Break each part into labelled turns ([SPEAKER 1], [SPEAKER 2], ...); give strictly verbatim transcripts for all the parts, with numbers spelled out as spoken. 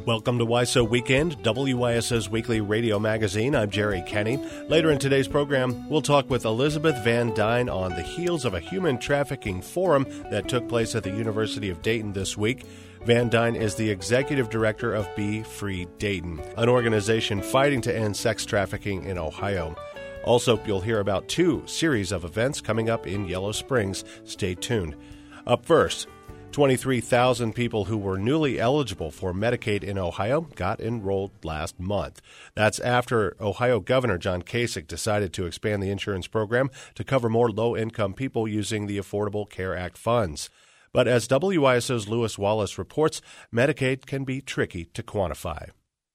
[SPEAKER 1] Welcome to W I S O Weekend, W I S O's weekly radio magazine. I'm Jerry Kenny. Later in today's program, we'll talk with Elizabeth Van Dyne on the heels of a human trafficking forum that took place at the University of Dayton this week. Van Dyne is the executive director of Be Free Dayton, an organization fighting to end sex trafficking in Ohio. Also, you'll hear about two series of events coming up in Yellow Springs. Stay tuned. Up first, twenty-three thousand people who were newly eligible for Medicaid in Ohio got enrolled last month. That's after Ohio Governor John Kasich decided to expand the insurance program to cover more low-income people using the Affordable Care Act funds. But as W I S O's Lewis Wallace reports, Medicaid can be tricky to quantify.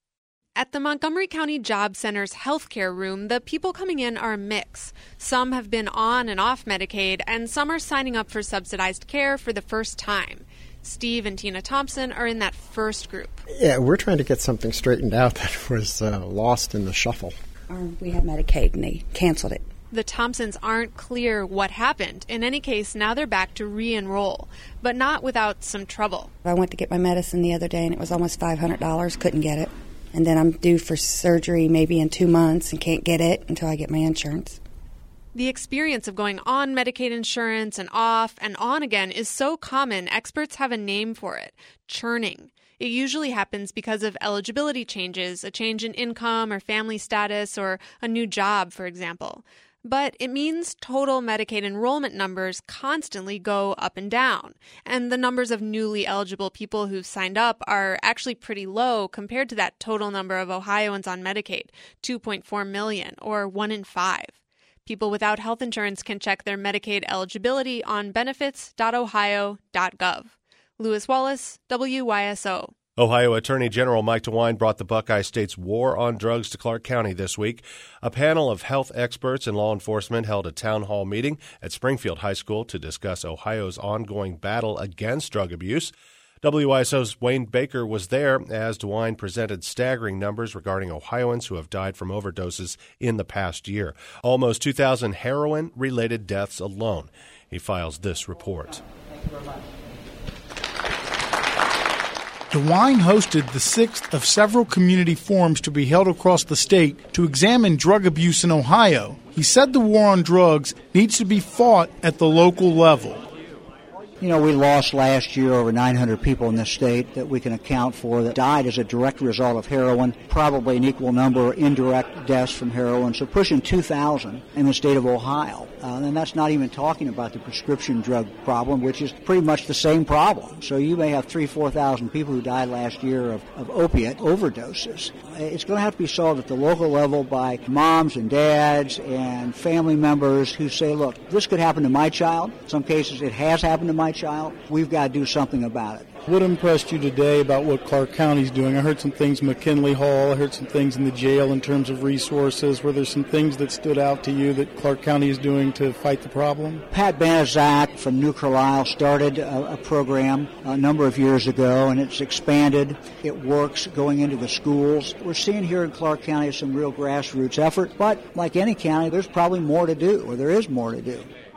[SPEAKER 2] At the Montgomery County Job Center's healthcare room, the people coming in are a mix. Some have been on and off Medicaid, and some are signing up for subsidized care for the first time. Steve and Tina Thompson are in that first group.
[SPEAKER 3] Yeah, we're trying to get something straightened out that was uh, lost in the shuffle.
[SPEAKER 4] Um, we had Medicaid, and they canceled it.
[SPEAKER 2] The Thompsons aren't clear what happened. In any case, now they're back to re-enroll, but not without some trouble.
[SPEAKER 4] I went to get my medicine the other day, and it was almost five hundred dollars. Couldn't get it. And then I'm due for surgery maybe in two months and can't get it until I get my insurance.
[SPEAKER 2] The experience of going on Medicaid insurance and off and on again is so common, experts have a name for it: churning. It usually happens because of eligibility changes, a change in income or family status, or a new job, for example. But it means total Medicaid enrollment numbers constantly go up and down. And the numbers of newly eligible people who've signed up are actually pretty low compared to that total number of Ohioans on Medicaid, two point four million, or one in five. People without health insurance can check their Medicaid eligibility on benefits dot ohio dot gov. Lewis Wallace, W Y S O.
[SPEAKER 1] Ohio Attorney General Mike DeWine brought the Buckeye State's war on drugs to Clark County this week. A panel of health experts and law enforcement held a town hall meeting at Springfield High School to discuss Ohio's ongoing battle against drug abuse. W I S O's Wayne Baker was there as DeWine presented staggering numbers regarding Ohioans who have died from overdoses in the past year. Almost two thousand heroin-related deaths alone. He files this report.
[SPEAKER 5] Thank you very much. DeWine hosted the sixth of several community forums to be held across the state to examine drug abuse in Ohio. He said the war on drugs needs to be fought at the local level.
[SPEAKER 6] You know, we lost last year over nine hundred people in this state that we can account for that died as a direct result of heroin, probably an equal number indirect deaths from heroin, so pushing two thousand in the state of Ohio. Uh, and that's not even talking about the prescription drug problem, which is pretty much the same problem. So you may have three, four thousand people who died last year of, of opiate overdoses. It's going to have to be solved at the local level by moms and dads and family members who say, look, this could happen to my child. In some cases it has happened to my child. We've got to do something about it.
[SPEAKER 5] What impressed you today about what Clark County's doing? I heard some things McKinley Hall. I heard some things in the jail in terms of resources. Were there some things that stood out to you that Clark County is doing to fight the problem?
[SPEAKER 6] Pat Banaszak from New Carlisle started a, a program a number of years ago, and it's expanded. It works going into the schools. We're seeing here in Clark County some real grassroots effort, but like any county, there's probably more to do, or there is more to do.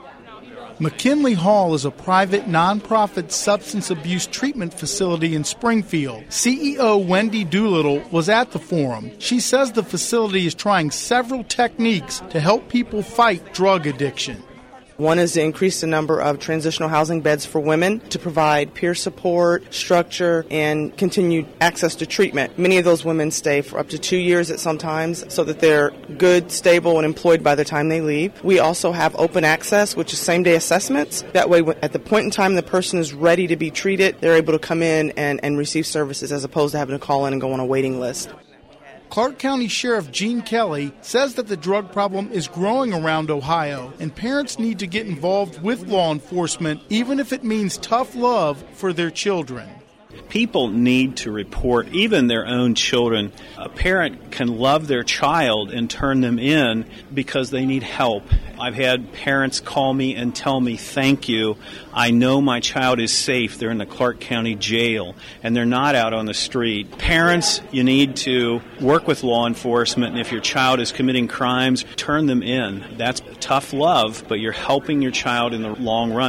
[SPEAKER 5] McKinley Hall is a private, nonprofit substance abuse treatment facility in Springfield. C E O Wendy Doolittle was at the forum. She says the facility is trying several techniques to help people fight drug addiction.
[SPEAKER 7] One is to increase the number of transitional housing beds for women to provide peer support, structure, and continued access to treatment. Many of those women stay for up to two years at some times so that they're good, stable, and employed by the time they leave. We also have open access, which is same-day assessments. That way, at the point in time the person is ready to be treated, they're able to come in and, and receive services as opposed to having to call in and go on a waiting list.
[SPEAKER 5] Clark County Sheriff Gene Kelly says that the drug problem is growing around Ohio, and parents need to get involved with law enforcement, even if it means tough love for their children.
[SPEAKER 8] People need to report even their own children. A parent can love their child and turn them in because they need help. I've had parents call me and tell me, thank you, I know my child is safe. They're in the Clark County jail and they're not out on the street. Parents, you need to work with law enforcement, and if your child is committing crimes, turn them in. That's tough love, but you're helping your child in the long run.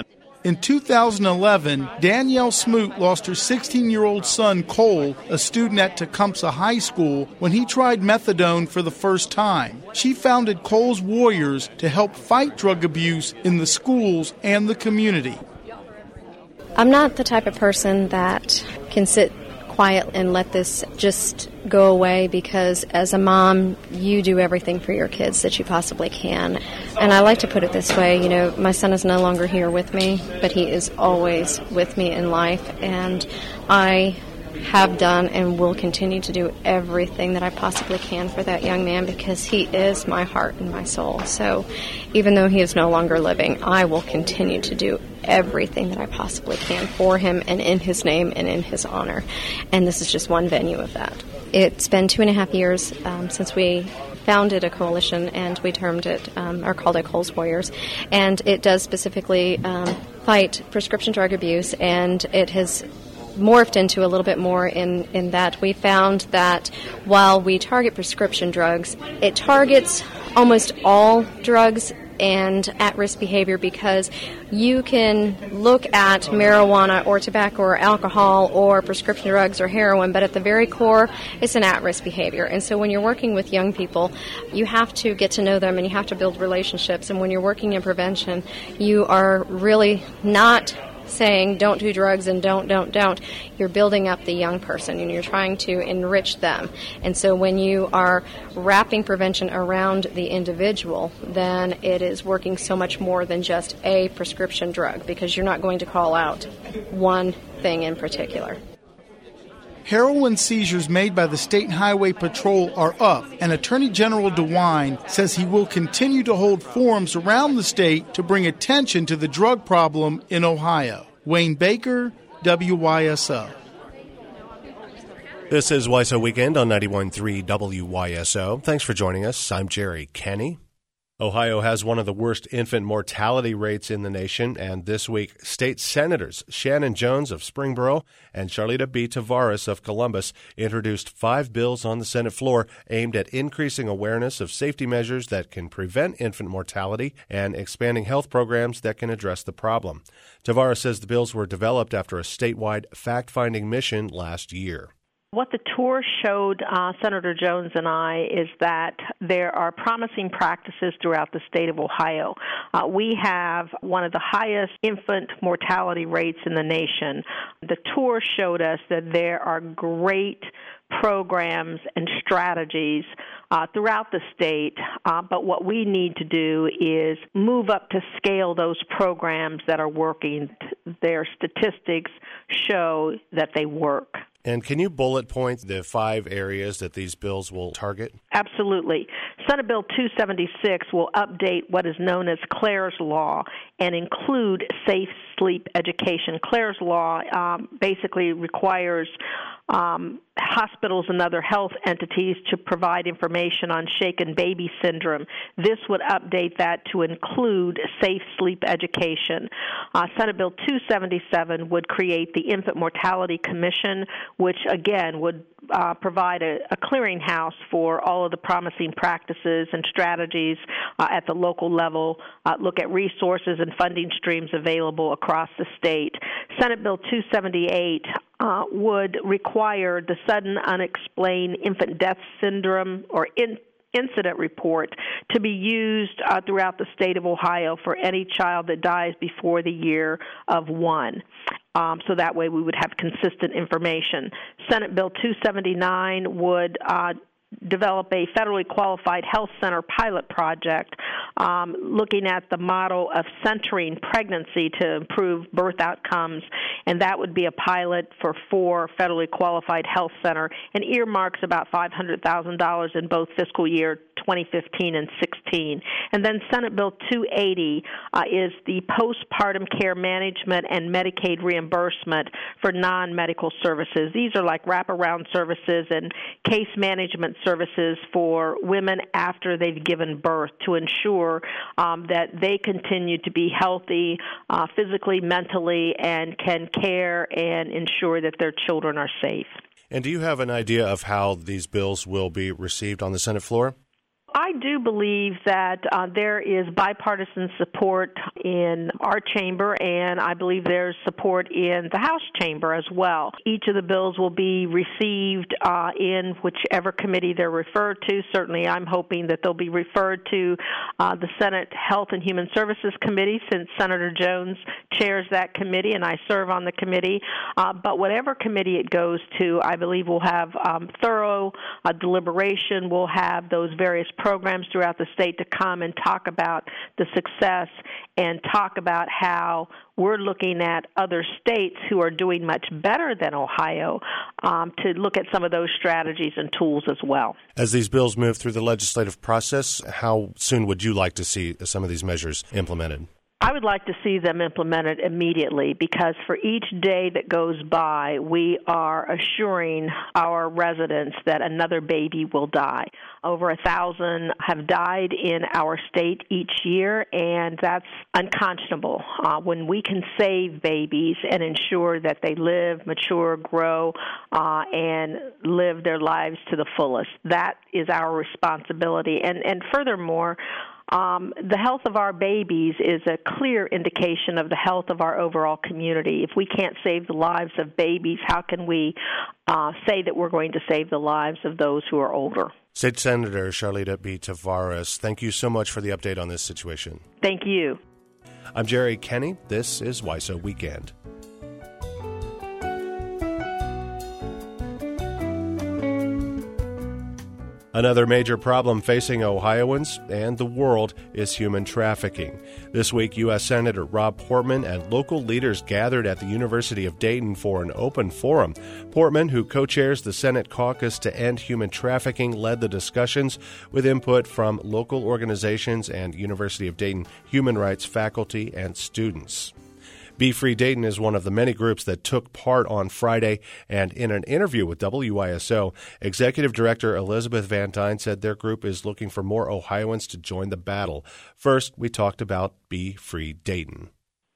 [SPEAKER 5] In two thousand eleven, Danielle Smoot lost her sixteen-year-old son, Cole, a student at Tecumseh High School, when he tried methadone for the first time. She founded Cole's Warriors to help fight drug abuse in the schools and the community.
[SPEAKER 9] I'm not the type of person that can sit quiet and let this just go away, because as a mom, you do everything for your kids that you possibly can. And I like to put it this way, you know, my son is no longer here with me, but he is always with me in life, and I have done and will continue to do everything that I possibly can for that young man, because he is my heart and my soul. So even though he is no longer living, I will continue to do everything that I possibly can for him and in his name and in his honor. And this is just one venue of that. It's been two and a half years um, since we founded a coalition, and we termed it, um, or called it Cole's Warriors. And it does specifically um, fight prescription drug abuse, and it has morphed into a little bit more in, in that we found that while we target prescription drugs, it targets almost all drugs and at-risk behavior, because you can look at marijuana or tobacco or alcohol or prescription drugs or heroin, but at the very core, it's an at-risk behavior. And so when you're working with young people, you have to get to know them and you have to build relationships. And when you're working in prevention, you are really not saying don't do drugs and don't, don't, don't. You're building up the young person and you're trying to enrich them. And so when you are wrapping prevention around the individual, then it is working so much more than just a prescription drug, because you're not going to call out one thing in particular.
[SPEAKER 5] Heroin seizures made by the State Highway Patrol are up, and Attorney General DeWine says he will continue to hold forums around the state to bring attention to the drug problem in Ohio. Wayne Baker, W Y S O.
[SPEAKER 1] This is Y S O Weekend on ninety-one point three W Y S O. Thanks for joining us. I'm Jerry Kenny. Ohio has one of the worst infant mortality rates in the nation, and this week, state senators Shannon Jones of Springboro and Charlita B. Tavares of Columbus introduced five bills on the Senate floor aimed at increasing awareness of safety measures that can prevent infant mortality and expanding health programs that can address the problem. Tavares says the bills were developed after a statewide fact-finding mission last year.
[SPEAKER 10] What the tour showed uh, Senator Jones and I is that there are promising practices throughout the state of Ohio. Uh, we have one of the highest infant mortality rates in the nation. The tour showed us that there are great programs and strategies uh, throughout the state, uh, but what we need to do is move up to scale those programs that are working. Their statistics show that they work.
[SPEAKER 1] And can you bullet point the five areas that these bills will target?
[SPEAKER 10] Absolutely. Senate Bill two seventy-six will update what is known as Clare's Law and include safe sleep education. Clare's Law um, basically requires um, hospitals and other health entities to provide information on shaken baby syndrome. This would update that to include safe sleep education. Uh, Senate Bill two seventy-seven would create the Infant Mortality Commission, which again would uh, provide a, a clearinghouse for all of the promising practices and strategies uh, at the local level, uh, look at resources and funding streams available across the state. Senate Bill two seventy-eight uh, would require the sudden unexplained infant death syndrome or in incident report to be used uh, throughout the state of Ohio for any child that dies before the year of one. Um, so that way we would have consistent information. Senate Bill two seventy-nine would uh, develop a federally qualified health center pilot project um, looking at the model of centering pregnancy to improve birth outcomes, and that would be a pilot for four federally qualified health center and earmarks about five hundred thousand dollars in both fiscal year twenty fifteen and sixteen. And then Senate Bill two eighty uh, is the postpartum care management and Medicaid reimbursement for non-medical services. These are like wraparound services and case management services for women after they've given birth to ensure um, that they continue to be healthy uh, physically, mentally, and can care and ensure that their children are safe.
[SPEAKER 1] And do you have an idea of how these bills will be received on the Senate floor?
[SPEAKER 10] I do believe that uh, there is bipartisan support in our chamber, and I believe there's support in the House chamber as well. Each of the bills will be received uh, in whichever committee they're referred to. Certainly, I'm hoping that they'll be referred to uh, the Senate Health and Human Services Committee, since Senator Jones chairs that committee, and I serve on the committee. Uh, but whatever committee it goes to, I believe we'll have um, thorough uh, deliberation. We'll have those various programs throughout the state to come and talk about the success and talk about how we're looking at other states who are doing much better than Ohio um, to look at some of those strategies and tools as well.
[SPEAKER 1] As these bills move through the legislative process, how soon would you like to see some of these measures implemented?
[SPEAKER 10] I would like to see them implemented immediately, because for each day that goes by, we are assuring our residents that another baby will die. Over a thousand have died in our state each year, and that's unconscionable. Uh, when we can save babies and ensure that they live, mature, grow, uh, and live their lives to the fullest, that is our responsibility. And, and furthermore, Um, the health of our babies is a clear indication of the health of our overall community. If we can't save the lives of babies, how can we uh, say that we're going to save the lives of those who are older?
[SPEAKER 1] State Senator Charlita B. Tavares, thank you so much for the update on this situation.
[SPEAKER 10] Thank you.
[SPEAKER 1] I'm Jerry Kenny. This is W I S O Weekend. Another major problem facing Ohioans and the world is human trafficking. This week, U S Senator Rob Portman and local leaders gathered at the University of Dayton for an open forum. Portman, who co-chairs the Senate caucus to end human trafficking, led the discussions with input from local organizations and University of Dayton human rights faculty and students. Be Free Dayton is one of the many groups that took part on Friday, and in an interview with W I S O, Executive Director Elizabeth Van Dyne said their group is looking for more Ohioans to join the battle. First, we talked about Be Free Dayton.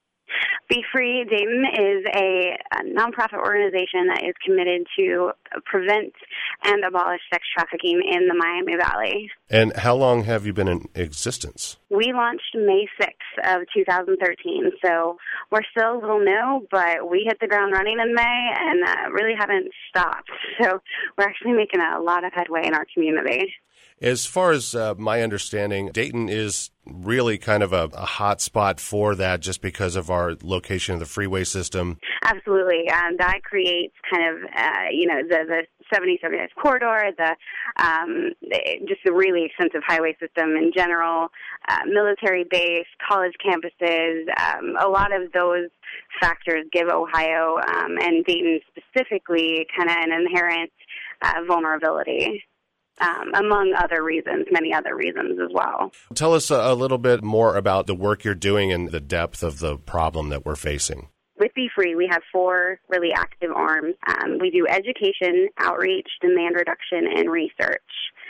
[SPEAKER 11] Be Free Dayton is a, a nonprofit organization that is committed to prevent and abolish sex trafficking in the Miami Valley.
[SPEAKER 1] And how long have you been in existence?
[SPEAKER 11] We launched May sixth of two thousand thirteen, so we're still a little new, but we hit the ground running in May and uh, really haven't stopped. So we're actually making a lot of headway in our community.
[SPEAKER 1] As far as uh, my understanding, Dayton is really kind of a, a hot spot for that just because of our location of the freeway system.
[SPEAKER 11] Absolutely. Um, that creates kind of, uh, you know, the, the seventy seventy-five corridor, the um, just a really extensive highway system in general, uh, military base, college campuses. Um, a lot of those factors give Ohio um, and Dayton specifically kind of an inherent uh, vulnerability. Um, among other reasons, many other reasons as well.
[SPEAKER 1] Tell us a, a little bit more about the work you're doing and the depth of the problem that we're facing.
[SPEAKER 11] With Be Free, we have four really active arms. Um, we do education, outreach, demand reduction, and research.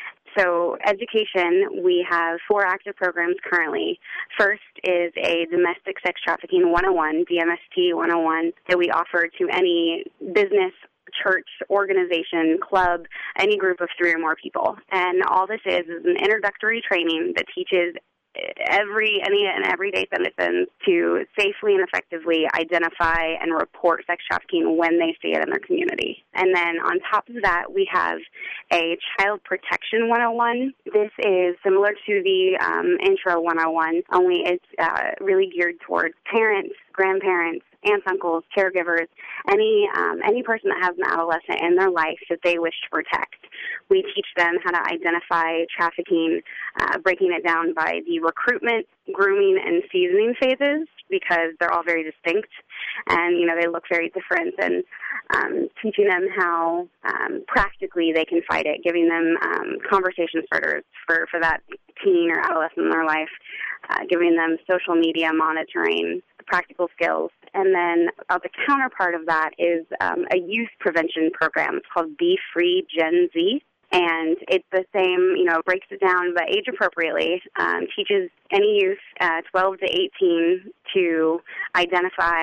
[SPEAKER 11] So education, we have four active programs currently. First is a Domestic Sex Trafficking one oh one, D M S T one oh one, that we offer to any business, church, organization, club, any group of three or more people. And all this is is an introductory training that teaches every any and everyday citizens to safely and effectively identify and report sex trafficking when they see it in their community. And then on top of that, we have a Child Protection one oh one. This is similar to the um, Intro one oh one, only it's uh, really geared towards parents, grandparents, aunts, uncles, caregivers, any um, any person that has an adolescent in their life that they wish to protect. We teach them how to identify trafficking, uh, breaking it down by the recruitment, grooming, and seasoning phases, because they're all very distinct and, you know, they look very different, and um, teaching them how um, practically they can fight it, giving them um, conversation starters for, for that teen or adolescent in their life, uh, giving them social media monitoring, practical skills. And then uh, the counterpart of that is um, a youth prevention program. It's called Be Free Gen Z. And it's the same, you know, breaks it down, but age appropriately, um, teaches any youth uh, twelve to eighteen to identify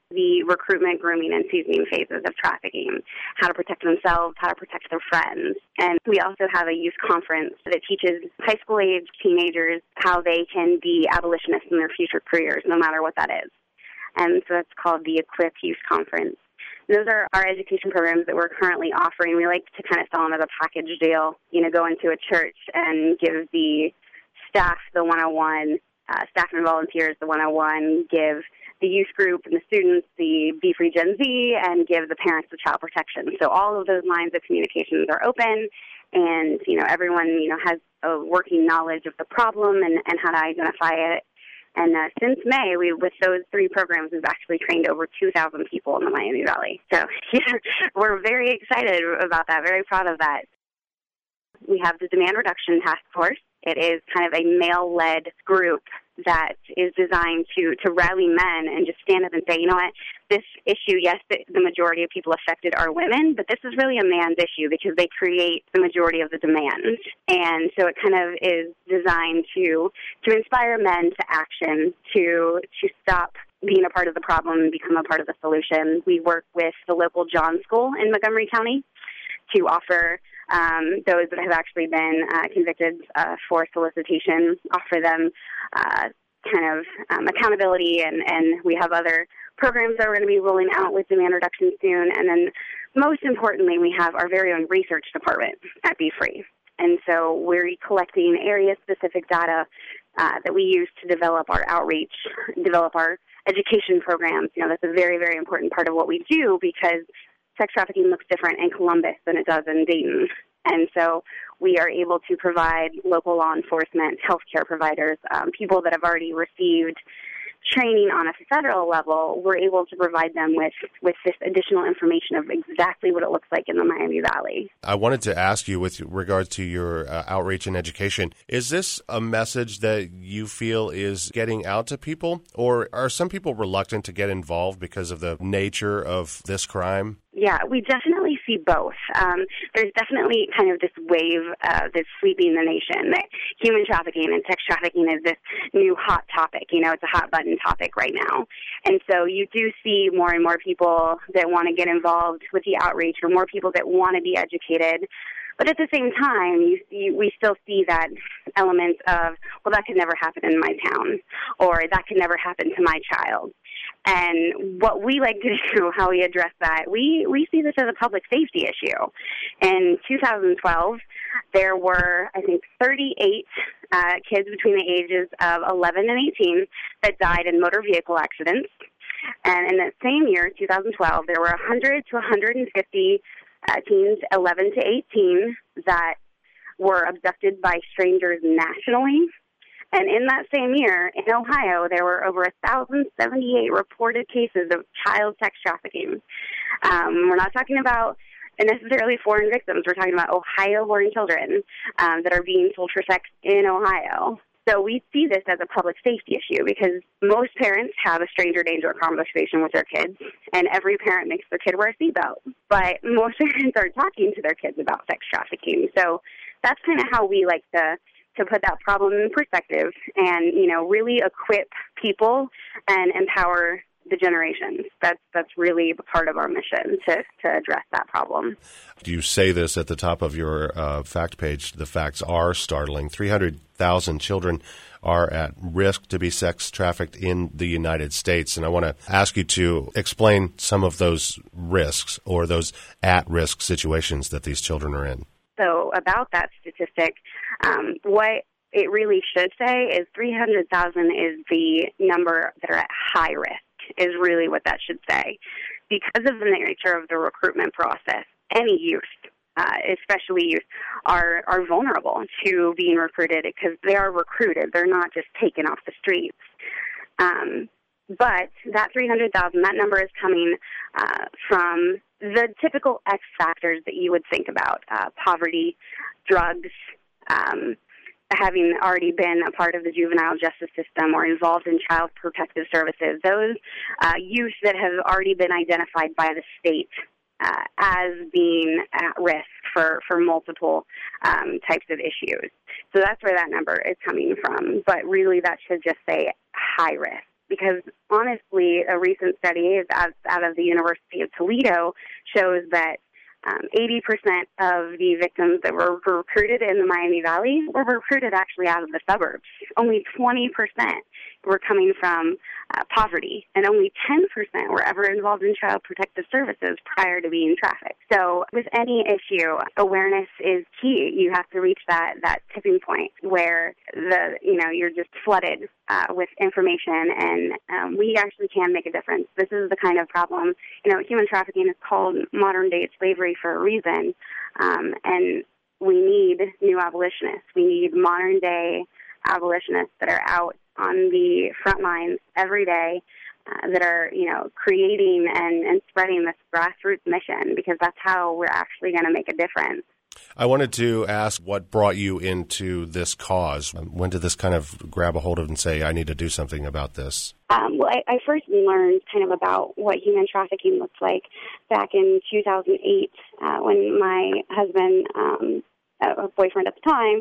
[SPEAKER 11] the recruitment, grooming, and seasoning phases of trafficking, how to protect themselves, how to protect their friends. And we also have a youth conference that teaches high school-age teenagers how they can be abolitionists in their future careers, no matter what that is. And so that's called the Equip Youth Conference. Those are our education programs that we're currently offering. We like to kind of sell them as a package deal, you know, go into a church and give the staff the one oh one, uh, staff and volunteers the one oh one, give the youth group and the students the Be Free Gen Z, and give the parents the child protection. So all of those lines of communications are open, and, you know, everyone, you know, has a working knowledge of the problem and, and how to identify it. And uh, since May, we with those three programs, we've actually trained over two thousand people in the Miami Valley. So yeah, we're very excited about that, very proud of that. We have the Demand Reduction Task Force. It is kind of a male-led group that is designed to, to rally men and just stand up and say, you know what, this issue, yes, the, the majority of people affected are women, but this is really a man's issue because they create the majority of the demand. And so it kind of is designed to to inspire men to action, to to stop being a part of the problem and become a part of the solution. We work with the local John School in Montgomery County to offer um, those that have actually been uh, convicted uh, for solicitation, offer them uh, kind of um, accountability, and, and we have other programs that we're going to be rolling out with demand reduction soon. And then most importantly, we have our very own research department at Be Free. And so we're collecting area-specific data uh, that we use to develop our outreach, develop our education programs. You know, that's a very, very important part of what we do because sex trafficking looks different in Columbus than it does in Dayton. And so we are able to provide local law enforcement, healthcare providers, um, people that have already received training on a federal level. We're able to provide them with, with this additional information of exactly what it looks like in the Miami Valley.
[SPEAKER 1] I wanted to ask you with regards to your uh, outreach and education, is this a message that you feel is getting out to people, or are some people reluctant to get involved because of the nature of this crime?
[SPEAKER 11] Yeah, we definitely see both. Um, there's definitely kind of this wave uh, that's sweeping the nation that human trafficking and sex trafficking is this new hot topic. You know, it's a hot button topic right now. And so you do see more and more people that want to get involved with the outreach, or more people that want to be educated. But at the same time, you, you, we still see that element of, well, that could never happen in my town, or that could never happen to my child. And what we like to do, how we address that, we, we see this as a public safety issue. In two thousand twelve, there were, I think, thirty-eight uh, kids between the ages of eleven and eighteen that died in motor vehicle accidents. And in that same year, two thousand twelve, there were one hundred to one hundred fifty uh, teens, eleven to eighteen, that were abducted by strangers nationally. And in that same year, in Ohio, there were over one thousand seventy-eight reported cases of child sex trafficking. Um, we're not talking about necessarily foreign victims. We're talking about Ohio-born children um, that are being sold for sex in Ohio. So we see this as a public safety issue because most parents have a stranger danger conversation with their kids, and every parent makes their kid wear a seatbelt. But most parents aren't talking to their kids about sex trafficking. So that's kind of how we like to to put that problem in perspective and, you know, really equip people and empower the generations. That's that's really part of our mission to, to address that problem.
[SPEAKER 1] You say this at the top of your uh, fact page. The facts are startling. three hundred thousand children are at risk to be sex trafficked in the United States. And I want to ask you to explain some of those risks or those at-risk situations that these children are in.
[SPEAKER 11] So about that statistic, um, what it really should say is three hundred thousand is the number that are at high risk, is really what that should say. Because of the nature of the recruitment process, any youth, uh, especially youth, are, are vulnerable to being recruited because they are recruited. They're not just taken off the streets. Um, but that three hundred thousand, that number is coming uh, from the typical X factors that you would think about, uh, poverty, drugs, um, having already been a part of the juvenile justice system or involved in child protective services, those uh, youth that have already been identified by the state uh, as being at risk for, for multiple um, types of issues. So that's where that number is coming from. But really that should just say high risk. because honestly, a recent study out, out of the University of Toledo shows that um, eighty percent of the victims that were recruited in the Miami Valley were recruited actually out of the suburbs. Only twenty percent were coming from uh, poverty, and only ten percent were ever involved in child protective services prior to being trafficked. So with any issue, awareness is key. You have to reach that, that tipping point where the you know you're just flooded uh, with information, and um, we actually can make a difference. This is the kind of problem. You know, human trafficking is called modern-day slavery for a reason, um, and we need new abolitionists. We need modern-day abolitionists that are out on the front lines every day, uh, that are, you know, creating and, and spreading this grassroots mission, because that's how we're actually going to make a difference.
[SPEAKER 1] I wanted to ask what brought you into this cause. When did this kind of grab a hold of and say, I need to do something about this?
[SPEAKER 11] Um, well, I, I first learned kind of about what human trafficking looked like back in two thousand eight uh, when my husband, um, a boyfriend at the time,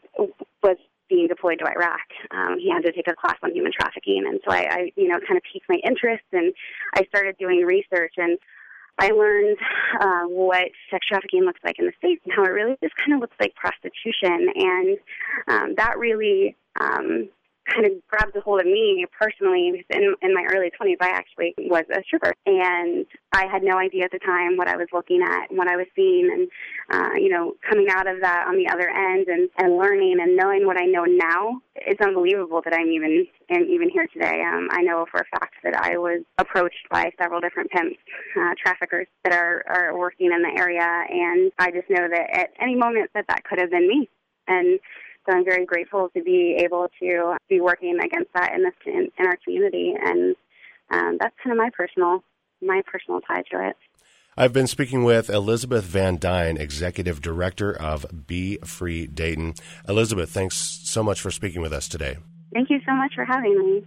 [SPEAKER 11] was being deployed to Iraq. Um, he had to take a class on human trafficking, and so I, I, you know, kind of piqued my interest, and I started doing research, and I learned uh, what sex trafficking looks like in the States and how it really just kind of looks like prostitution, and um, that really um, kind of grabbed a hold of me personally. In, in my early twenties, I actually was a stripper, and I had no idea at the time what I was looking at and what I was seeing, and uh, you know, coming out of that on the other end and, and learning and knowing what I know now, it's unbelievable that I'm even am even here today. Um, I know for a fact that I was approached by several different pimps, uh, traffickers that are, are working in the area, and I just know that at any moment that that could have been me. And so I'm very grateful to be able to be working against that in this in, in our community, and um, that's kind of my personal my personal tie to it.
[SPEAKER 1] I've been speaking with Elizabeth Van Dyne, Executive Director of Be Free Dayton. Elizabeth, thanks so much for speaking with us today.
[SPEAKER 11] Thank you so much for having me.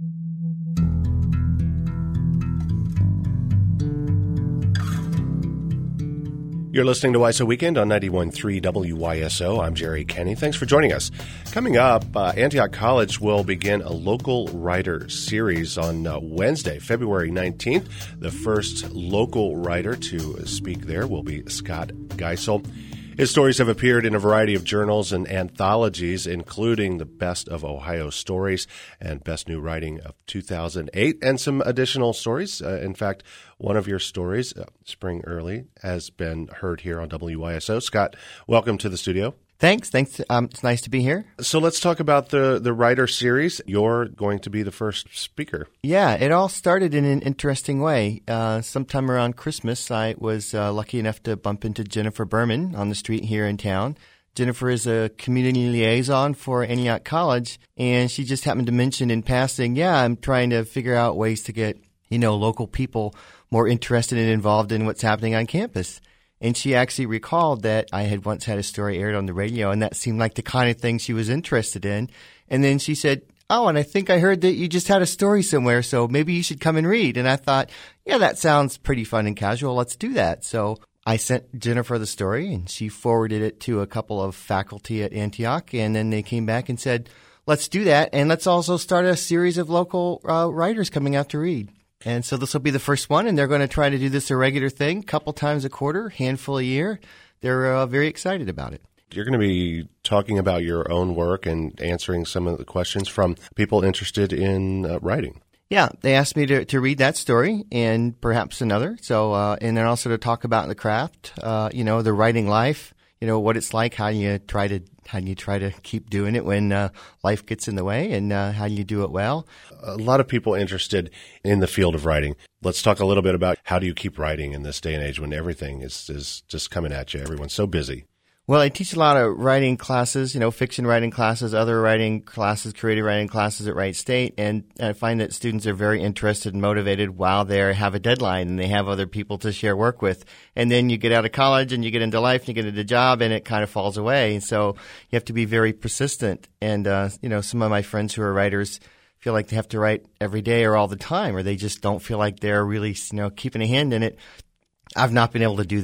[SPEAKER 1] You're listening to W I S O Weekend on ninety-one point three W Y S O. I'm Jerry Kenny. Thanks for joining us. Coming up, uh, Antioch College will begin a local writer series on uh, Wednesday, February nineteenth. The first local writer to speak there will be Scott Geisel. His stories have appeared in a variety of journals and anthologies, including the Best of Ohio Stories and Best New Writing of two thousand eight, and some additional stories. Uh, in fact, one of your stories, uh, Spring Early, has been heard here on W Y S O. Scott, welcome to the studio.
[SPEAKER 12] Thanks. Thanks. Um, it's nice to be here.
[SPEAKER 1] So let's talk about the, the writer series. You're going to be the first speaker.
[SPEAKER 12] Yeah, it all started in an interesting way. Uh, sometime around Christmas, I was uh, lucky enough to bump into Jennifer Berman on the street here in town. Jennifer is a community liaison for Antioch College, and she just happened to mention in passing, yeah, I'm trying to figure out ways to get, you know, local people more interested and involved in what's happening on campus. And she actually recalled that I had once had a story aired on the radio, and that seemed like the kind of thing she was interested in. And then she said, oh, and I think I heard that you just had a story somewhere, so maybe you should come and read. And I thought, yeah, that sounds pretty fun and casual. Let's do that. So I sent Jennifer the story, and she forwarded it to a couple of faculty at Antioch, and then they came back and said, let's do that, and let's also start a series of local uh, writers coming out to read. And so this will be the first one, and they're going to try to do this a regular thing, a couple times a quarter, handful a year. They're uh, very excited about it.
[SPEAKER 1] You're going to be talking about your own work and answering some of the questions from people interested in uh, writing.
[SPEAKER 12] Yeah, they asked me to, to read that story and perhaps another. So, uh, and then also to talk about the craft, uh, you know, the writing life, you know, what it's like, how you try to how you try to keep doing it when uh, life gets in the way, and uh, how you do it well.
[SPEAKER 1] A lot of people interested in the field of writing. Let's talk a little bit about how do you keep writing in this day and age when everything is, is just coming at you. Everyone's so busy.
[SPEAKER 12] Well, I teach a lot of writing classes, you know, fiction writing classes, other writing classes, creative writing classes at Wright State, and I find that students are very interested and motivated while they have a deadline and they have other people to share work with. And then you get out of college and you get into life and you get into a job and it kind of falls away. And so you have to be very persistent. And, uh, you know, some of my friends who are writers feel like they have to write every day or all the time, or they just don't feel like they're really, you know, keeping a hand in it. I've not been able to do that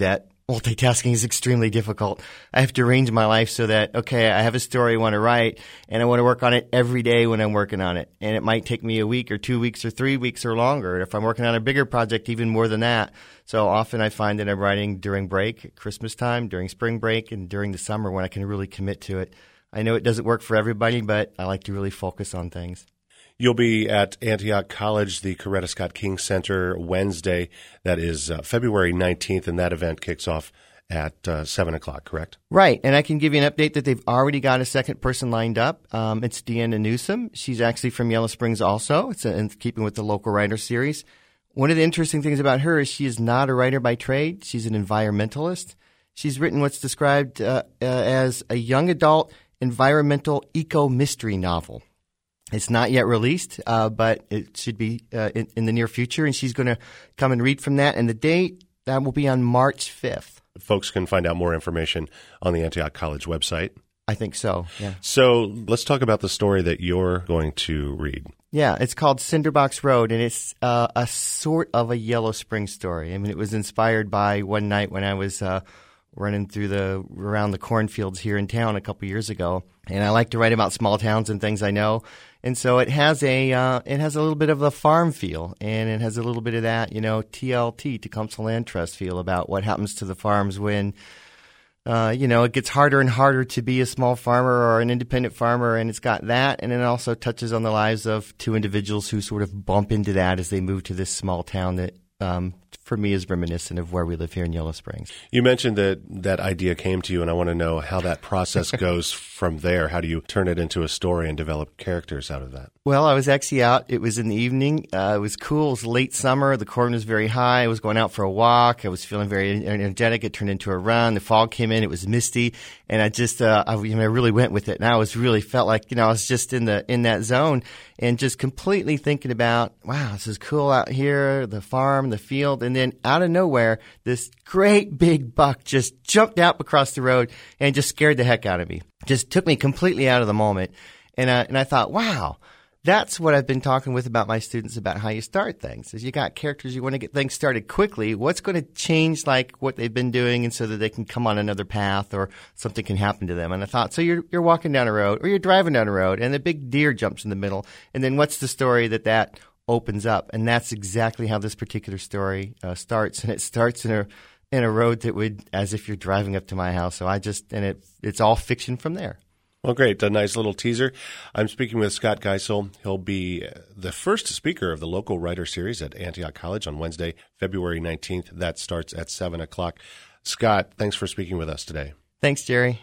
[SPEAKER 12] multitasking is extremely difficult. I have to arrange my life so that, okay, I have a story I want to write, and I want to work on it every day when I'm working on it. And it might take me a week or two weeks or three weeks or longer. If I'm working on a bigger project, even more than that. So often I find that I'm writing during break, at Christmas time, during spring break, and during the summer when I can really commit to it. I know it doesn't work for everybody, but I like to really focus on things.
[SPEAKER 1] You'll be at Antioch College, the Coretta Scott King Center, Wednesday. That is uh, February nineteenth, and that event kicks off at uh, seven o'clock, correct?
[SPEAKER 12] Right, and I can give you an update that they've already got a second person lined up. Um, it's Deanna Newsom. She's actually from Yellow Springs also. It's a, in keeping with the local writer series. One of the interesting things about her is she is not a writer by trade. She's an environmentalist. She's written what's described uh, uh, as a young adult environmental eco-mystery novel. It's not yet released, uh, but it should be uh, in, in the near future, and she's going to come and read from that. And the date, that will be on March fifth.
[SPEAKER 1] Folks can find out more information on the Antioch College website.
[SPEAKER 12] I think so, yeah.
[SPEAKER 1] So let's talk about the story that you're going to read.
[SPEAKER 12] Yeah, it's called Cinderbox Road, and it's uh, a sort of a Yellow Springs story. I mean, it was inspired by one night when I was uh, running through the around the cornfields here in town a couple years ago, and I like to write about small towns and things I know. And so it has a uh, it has a little bit of a farm feel, and it has a little bit of that, you know, T L T, Tecumseh Land Trust feel about what happens to the farms when, uh, you know, it gets harder and harder to be a small farmer or an independent farmer, and it's got that, and it also touches on the lives of two individuals who sort of bump into that as they move to this small town that, um, for me, is reminiscent of where we live here in Yellow Springs.
[SPEAKER 1] You mentioned that that idea came to you, and I want to know how that process goes from there. How do you turn it into a story and develop characters out of that?
[SPEAKER 12] Well, I was actually out. It was in the evening. Uh, it was cool. It was late summer. The corn was very high. I was going out for a walk. I was feeling very energetic. It turned into a run. The fog came in. It was misty, and I just, uh, I, you know, I really went with it. And I was really felt like, you know, I was just in the in that zone and just completely thinking about, wow, this is cool out here, the farm, the field, and then out of nowhere, this great big buck just jumped out across the road and just scared the heck out of me. Just took me completely out of the moment. And, uh, and I thought, wow, that's what I've been talking with about my students about how you start things. Is you got characters, you want to get things started quickly. What's going to change like what they've been doing and so that they can come on another path or something can happen to them? And I thought, so you're you're walking down a road or you're driving down a road and the big deer jumps in the middle. And then what's the story that that opens up? And that's exactly how this particular story uh, starts. And it starts in a in a road that would, as if you're driving up to my house. So I just, and it it's all fiction from there.
[SPEAKER 1] Well, great. A nice little teaser. I'm speaking with Scott Geisel. He'll be the first speaker of the local writer series at Antioch College on Wednesday, February nineteenth. That starts at seven o'clock. Scott, thanks for speaking with us today.
[SPEAKER 12] Thanks, Jerry.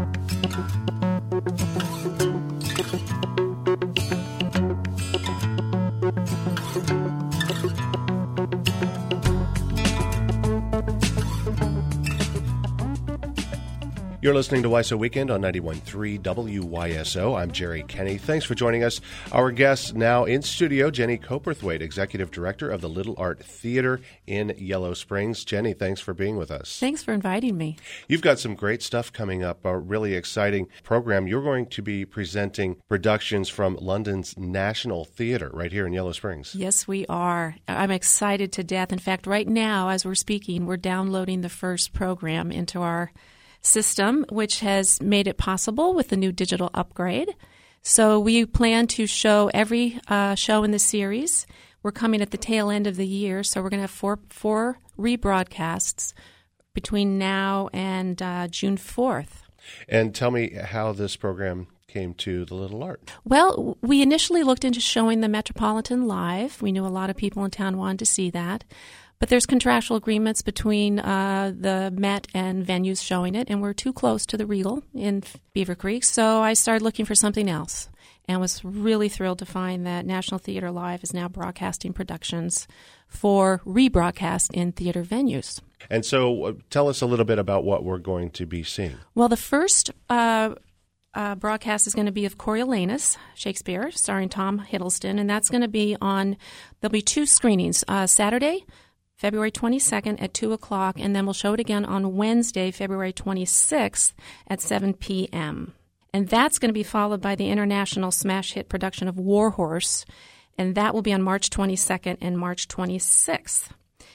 [SPEAKER 1] You're listening to Y S O Weekend on ninety-one point three W Y S O. I'm Jerry Kenny. Thanks for joining us. Our guest now in studio, Jenny Coperthwaite, Executive Director of the Little Art Theater in Yellow Springs. Jenny, thanks for being with us.
[SPEAKER 13] Thanks for inviting me.
[SPEAKER 1] You've got some great stuff coming up, a really exciting program. You're going to be presenting productions from London's National Theatre right here in Yellow Springs.
[SPEAKER 13] Yes, we are. I'm excited to death. In fact, right now, as we're speaking, we're downloading the first program into our system, which has made it possible with the new digital upgrade. So we plan to show every uh, show in the series. We're coming at the tail end of the year, so we're going to have four, four rebroadcasts between now and uh, June fourth.
[SPEAKER 1] And tell me how this program came to the Little Art.
[SPEAKER 13] Well, we initially looked into showing the Metropolitan live. We knew a lot of people in town wanted to see that. But there's contractual agreements between uh, the Met and venues showing it, and we're too close to the Regal in Beaver Creek, so I started looking for something else and was really thrilled to find that National Theatre Live is now broadcasting productions for rebroadcast in theater venues.
[SPEAKER 1] And so uh, tell us a little bit about what we're going to be seeing.
[SPEAKER 13] Well, the first uh, uh, broadcast is going to be of Coriolanus, Shakespeare, starring Tom Hiddleston, and that's going to be on, there'll be two screenings, uh, Saturday, February twenty-second at two o'clock, and then we'll show it again on Wednesday, February twenty-sixth at seven p.m. And that's going to be followed by the international smash hit production of War Horse, and that will be on March twenty-second and March twenty-sixth.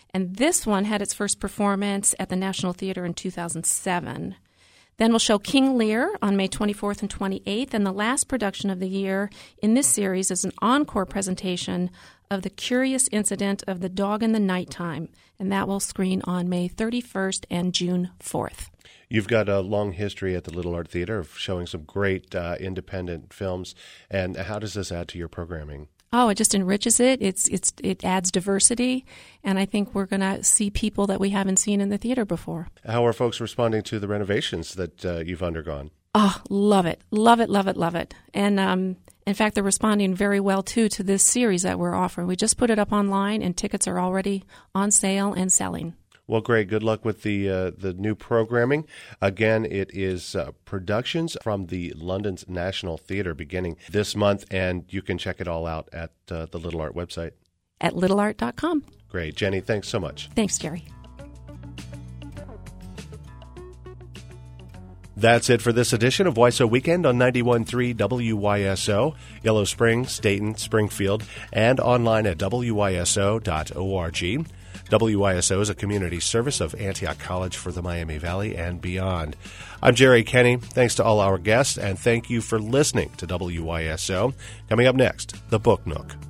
[SPEAKER 13] And this one had its first performance at the National Theater in two thousand seven. Then we'll show King Lear on May twenty-fourth and twenty-eighth, and the last production of the year in this series is an encore presentation of The Curious Incident of the Dog in the Nighttime, and that will screen on May thirty-first and June fourth.
[SPEAKER 1] You've got a long history at the Little Art Theater of showing some great uh, independent films, and how does this add to your programming?
[SPEAKER 13] Oh, it just enriches it. It's it's it adds diversity, and I think we're going to see people that we haven't seen in the theater before.
[SPEAKER 1] How are folks responding to the renovations that uh, you've undergone?
[SPEAKER 13] Oh, love it, love it, love it, love it. And um, in fact, they're responding very well too to this series that we're offering. We just put it up online, and tickets are already on sale and selling.
[SPEAKER 1] Well, great. Good luck with the uh, the new programming. Again, it is uh, productions from the London's National Theatre beginning this month, and you can check it all out at uh, the Little Art website.
[SPEAKER 13] At little art dot com.
[SPEAKER 1] Great. Jenny, thanks so much.
[SPEAKER 13] Thanks, Jerry.
[SPEAKER 1] That's it for this edition of Y S O Weekend on ninety-one point three W Y S O, Yellow Springs, Dayton, Springfield, and online at W Y S O dot org. W Y S O is a community service of Antioch College for the Miami Valley and beyond. I'm Jerry Kenny. Thanks to all our guests, and thank you for listening to W Y S O. Coming up next, The Book Nook.